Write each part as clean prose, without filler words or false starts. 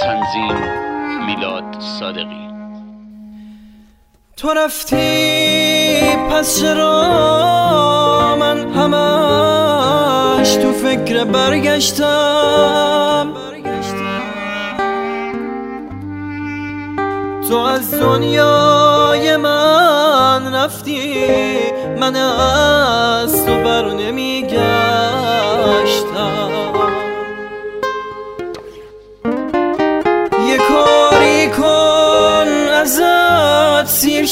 تنظیم میلاد صادقی. تو رفتی پس چرا من همش تو فکر برگشتم؟ تو از دنیای من رفتی، من از تو بر نمیگشتم. یه کاری کن ازت سیر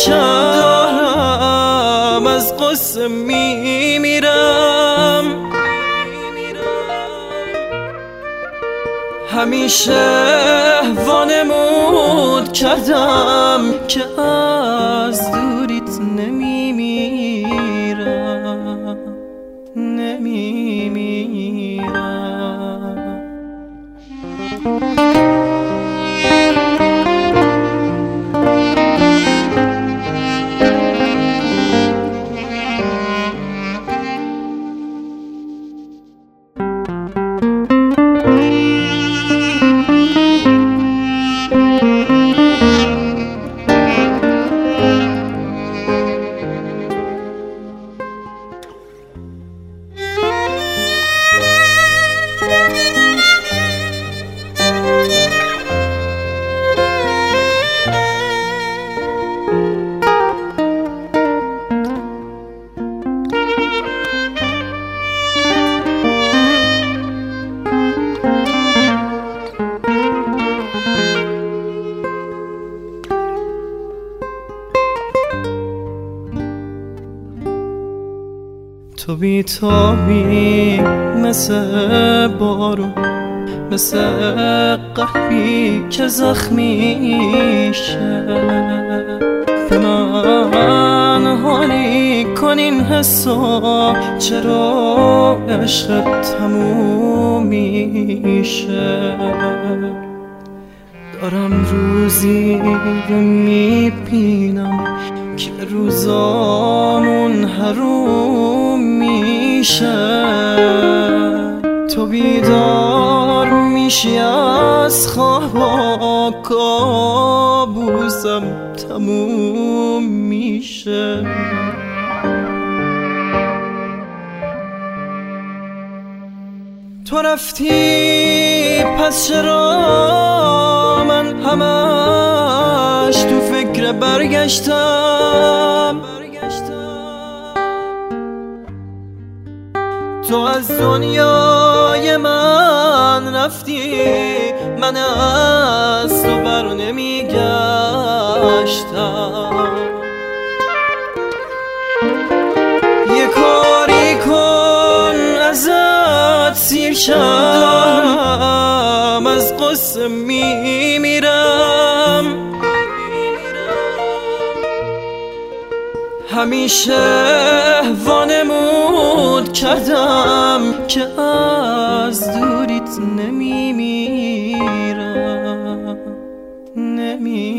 شم، از قصه میمیرم. همیشه وانمود کردم که از دوریت نمیمیرم. تو بی‌تابی مثل بارون، مثل قلبی که زخمی شه. به من حالی کن این حسا، چرا عشق تموم میشه؟ دارم روزی رو میبینم که روزامون حروم میشه. تو بیدار میشی از خوابا، کابوسم تموم میشه. تو رفتی پس چرا من همش تو فکر برگشتم؟ تو از دنیای من رفتی، من از تو بر نمیگشتم. یه کاری کن ازت سیر شم، از قصه میمیرم. همیشه وانمود کردم که از دوریت نمیمیرم.